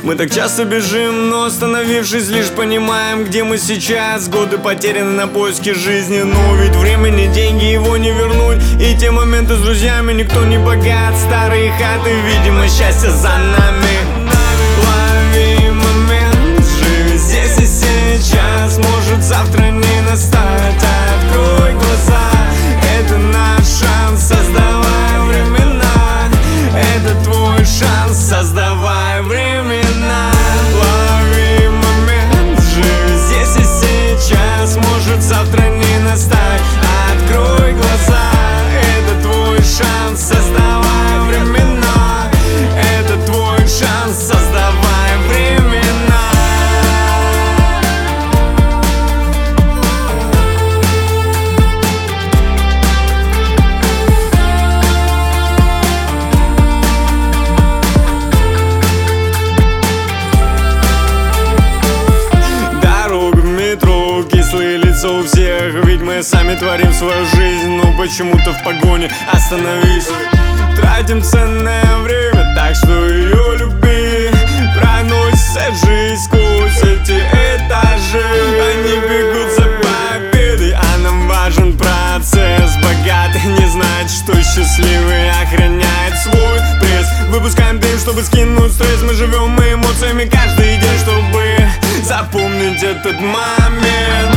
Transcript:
Мы так часто бежим, но остановившись, лишь понимаем, где мы сейчас. Годы потеряны на поиске жизни, но ведь время не деньги, его не вернуть. И те моменты с друзьями, никто не богат. Старые хаты, видимо, счастье за нами. Лови момент, живи здесь и сейчас. Может, завтра не настать, открой глаза. Это наш шанс, создавай времена. Это твой шанс, создавай времена. Лови момент, живи здесь и сейчас. Может, завтра не настать, открой глаза. Это твой шанс, создавай времена. Это твой шанс, создавай времена. Дорога в метро, кислые лица у всех. Ведь мы сами творим свою жизнь, но почему-то в погоне остановись. Тратим ценное время, так что ее люби. Проносится жизнь сквозь эти этажи. Они бегут за победой, а нам важен процесс. Богатый не значит, что счастливый охраняет свой пресс. Выпускаем дым, чтобы скинуть стресс. Мы живем эмоциями каждый день, чтобы запомнить этот момент.